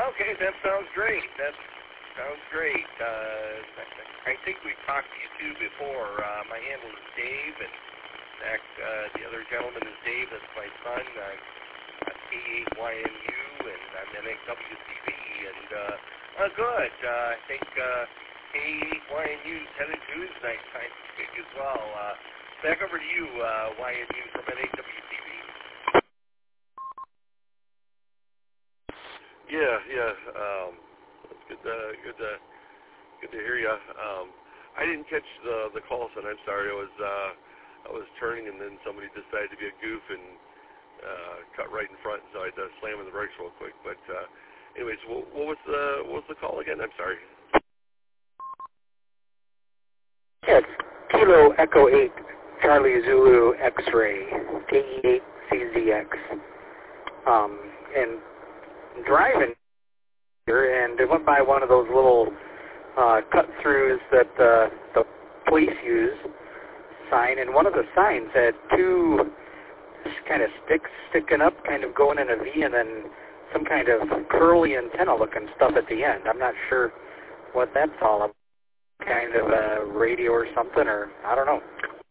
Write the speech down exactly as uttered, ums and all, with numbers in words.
Okay, that sounds great. That sounds great. Uh, I think we've talked to you too before. Uh, my handle is Dave, and in fact, uh, the other gentleman is Dave. That's my son. I'm K eight Y N U, and I'm in W C V. And uh, uh, good. Uh, I think uh, K eight Y N U is headed to his nice time gig as well. Uh, back over to you, uh, Y N U from N A W C V. Yeah, yeah. Um, it's good to good to good to hear you. Um, I didn't catch the the call, son. I'm sorry. I was uh, I was turning, and then somebody decided to be a goof and uh, cut right in front, so I had to slam in the brakes real quick. But uh, anyways, what, what was the what was the call again? I'm sorry. Yeah, it's Kilo Echo eight Charlie Zulu X-ray K E eight C Z X. Um, and driving here, and it went by one of those little uh, cut-throughs that uh, the police use sign, and one of the signs had two kind of sticks sticking up, kind of going in a V, and then some kind of curly antenna-looking stuff at the end. I'm not sure what that's all about. Kind of a radio or something, or I don't know.